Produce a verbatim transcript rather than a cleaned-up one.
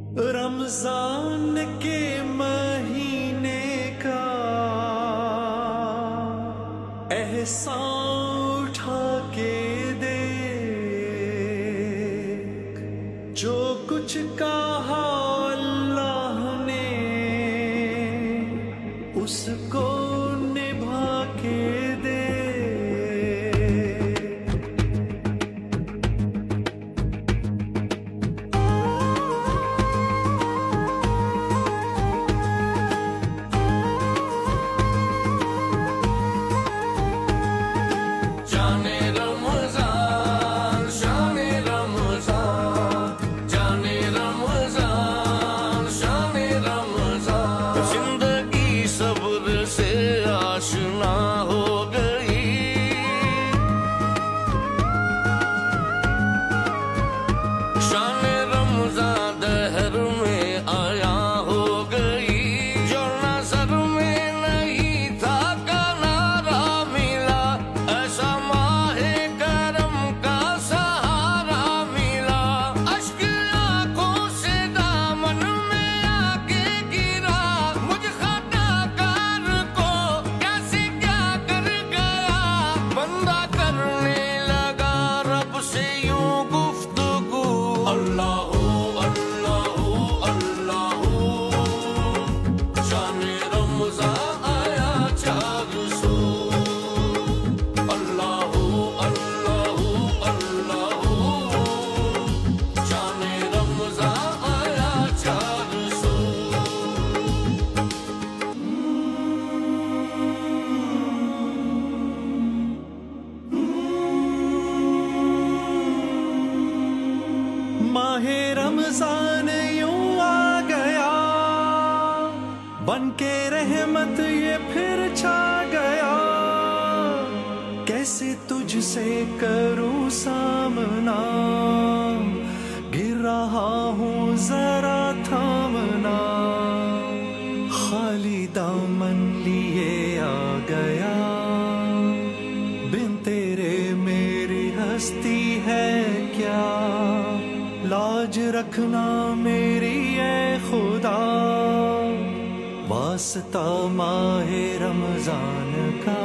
रमजान के महीने का एहसान उठा के देख, जो कुछ कहा अल्लाह ने उसको निभा के दे। आशना हो गई, शान रमज़ान दहर में आया हो गई, जो नज़र में नहीं था किनारा मिला, ऐसा माहे करम का सहारा मिला। अश्क आंखों से दामन में आके गिरा, मुझ खताकार को बंदा करने लगा रब से यूं गुफ्तगू। अल्लाह अल्लाह अल्लाह, शाने रमज़ान आया चार सौ। अल्लाह अल्लाह अल्लाह, शाने रमज़ान आया चार सौ। माहे रमजान यूं आ गया, बन के रहमत ये फिर छा गया। कैसे तुझसे करूं सामना, गिर रहा हूँ जरा थामना। खाली दामन लिए आ गया, बिन तेरे मेरी हस्ती है क्या। लाज रखना मेरी ए खुदा, वास्ता माहे रमजान का।